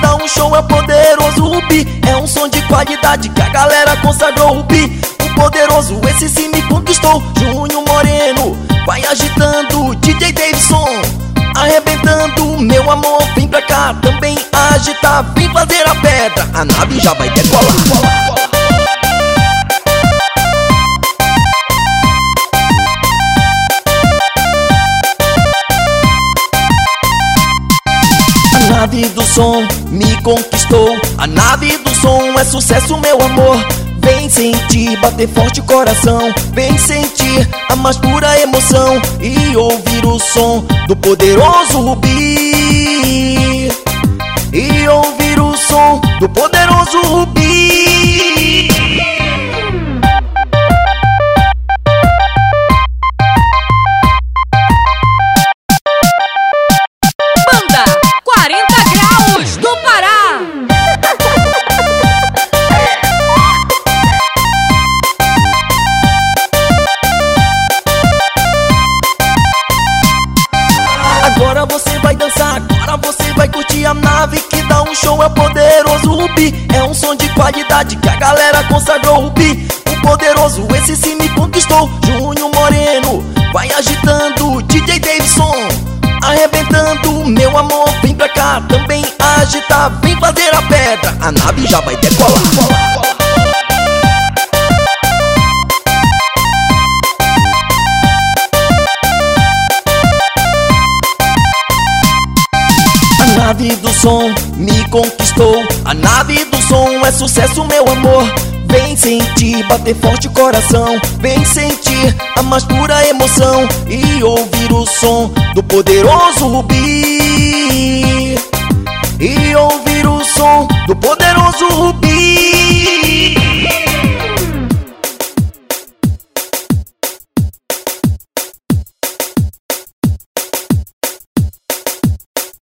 dá um show é o poderoso Rubi. É um som de qualidade que a galera consagrou Rubi. O poderoso, esse sim me conquistou. Júnior Moreno vai agitando, DJ Davidson arrebentando. Meu amor, vem pra cá também agitar. Vem fazer a pedra, a nave já vai decolar. A nave do som me conquistou. A nave do som é sucesso, meu amor. Vem sentir, bater forte o coração. Vem sentir a mais pura emoção e ouvir o som do poderoso Rubi. E ouvir o som do poderoso Rubi. Banda 40 Graus do Pará. Agora você vai dançar, agora você vai curtir a nave que dá um show, é o poderoso Rubi. É um som de qualidade que a galera consagrou Rubi. O poderoso, esse sim me conquistou. Júnior Moreno vai agitando, DJ Davidson arrebentando. Meu amor, vem pra cá também agitar. Vem fazer a pedra, a nave já vai decolar. A nave do som me conquistou. A nave do som é sucesso, meu amor. Vem sentir, bater forte o coração. Vem sentir a mais pura emoção e ouvir o som do poderoso Rubi. E ouvir o som do poderoso Rubi.